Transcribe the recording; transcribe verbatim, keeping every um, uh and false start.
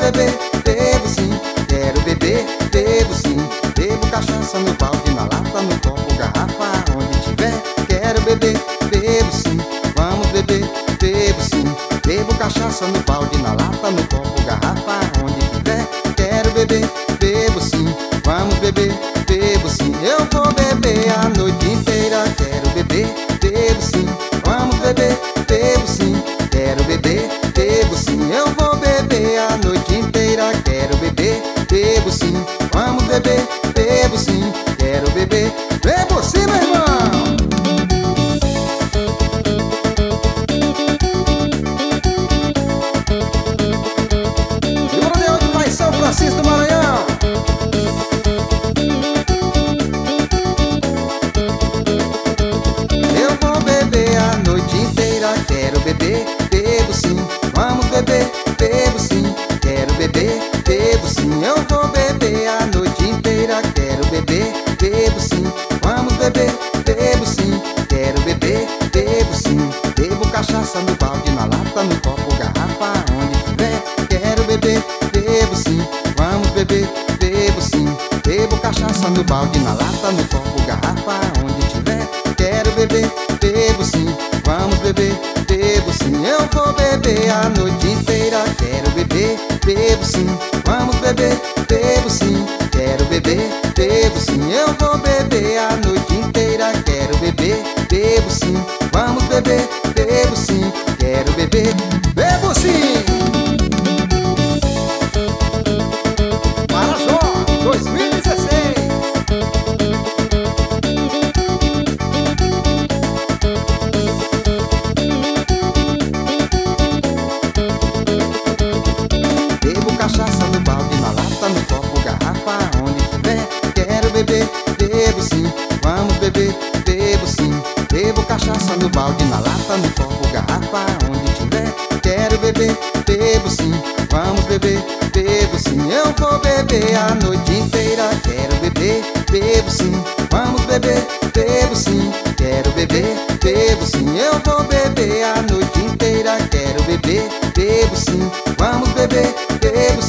beber, bebo sim. Quero beber, bebo sim. Bebo cachaça no balde, na lata, no copo, garrafa, onde tiver. Quero beber, bebo sim. Vamos beber, bebo sim. Bebo cachaça no balde, na lata, no copo, garrafa, onde tiver. Quero beber, bebo sim. Vamos beber, bebo sim. Eu vou beber a noite inteira. Quero beber, bebo sim. Vamos beber, bebo sim. Quero beber, bebo sim. Eu vou beber a noite inteira. Quero beber, bebo sim. Vamos beber, bebo sim. Quero beber, bebo sim, meu irmão. E o Rodeio de Pai São Francisco do Maranhão. Eu vou beber a noite inteira. Quero beber, bebo sim. Vamos beber, bebo sim. Quero beber, bebo sim. Eu vou beber a noite inteira. Quero beber, bebo sim. Vamos beber, bebo sim. Quero beber, bebo sim. Bebo cachaça no balde, na lata, no copo, garrafa, onde tiver. Quero beber, bebo sim. Vamos beber, bebo sim. Bebo cachaça no balde, na lata, no copo, garrafa, onde tiver. Quero beber, bebo sim. Vamos beber, bebo sim. Eu vou beber a noite inteira. Quero beber, bebo sim. Vamos beber, bebo sim. Quero beber, bebo sim. Eu vou beber a noite inteira. Quero beber, bebo sim. Vamos beber, bebo sim. Quero beber, bebo sim. Marajó dois mil e dezesseis. Bebo cachaça no balde, na lata, no copo, garrafa, onde tiver. Quero beber, bebo sim. Vamos beber, bebo sim. Bebo cachaça no balde, na lata, no copo, garrafa, onde tiver. Quero beber, bebo sim. Vamos beber, bebo sim. Eu vou beber a noite inteira. Quero beber, bebo sim. Vamos beber, bebo sim. Quero beber, bebo sim. Eu vou beber a noite inteira. Quero beber, bebo sim. Vamos beber, bebo